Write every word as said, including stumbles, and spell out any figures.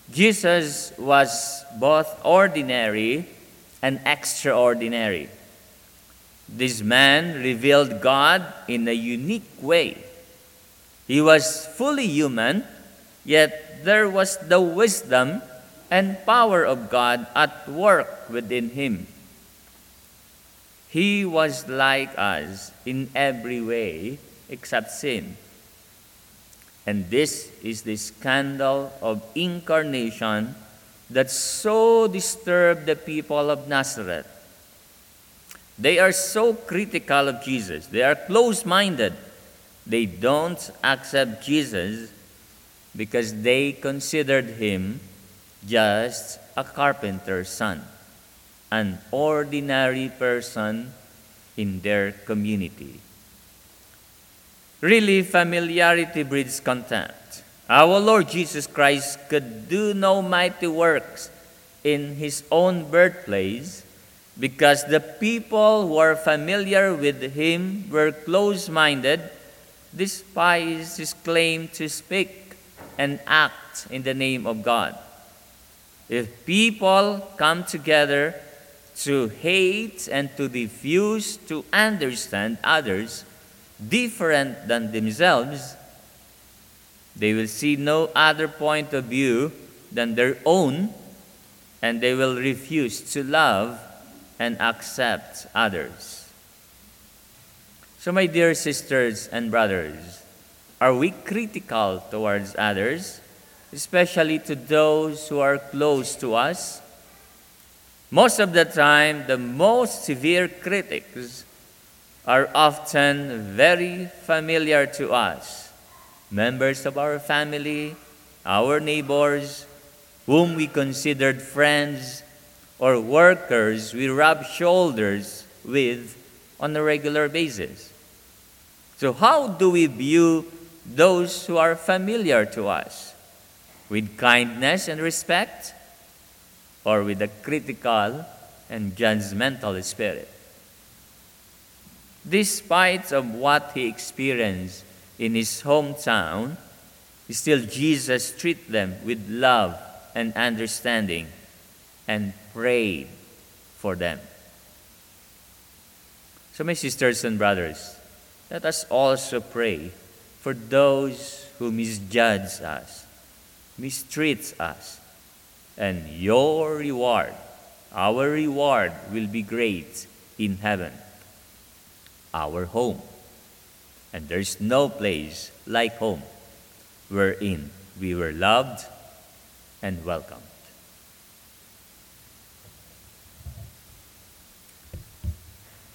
Jesus was both ordinary and extraordinary. This man revealed God in a unique way. He was fully human, yet there was the wisdom and power of God at work within him. He was like us in every way except sin. And this is the scandal of incarnation that so disturbed the people of Nazareth. They are so critical of Jesus. They are close-minded. They don't accept Jesus because they considered him just a carpenter's son, an ordinary person in their community. Really, familiarity breeds contempt. Our Lord Jesus Christ could do no mighty works in his own birthplace because the people who are familiar with him were close-minded, despise his claim to speak and act in the name of God. If people come together to hate and to refuse to understand others different than themselves, they will see no other point of view than their own, and they will refuse to love and accept others. So, my dear sisters and brothers, are we critical towards others, especially to those who are close to us? Most of the time, the most severe critics are often very familiar to us. Members of our family, our neighbors, whom we considered friends, or workers we rub shoulders with on a regular basis. So how do we view those who are familiar to us? With kindness and respect, or with a critical and judgmental spirit? Despite of what he experienced in his hometown, still Jesus treated them with love and understanding and prayed for them. So, my sisters and brothers, let us also pray for those who misjudge us, mistreat us, and your reward, our reward, will be great in heaven, our home. And there's no place like home wherein we were loved and welcomed.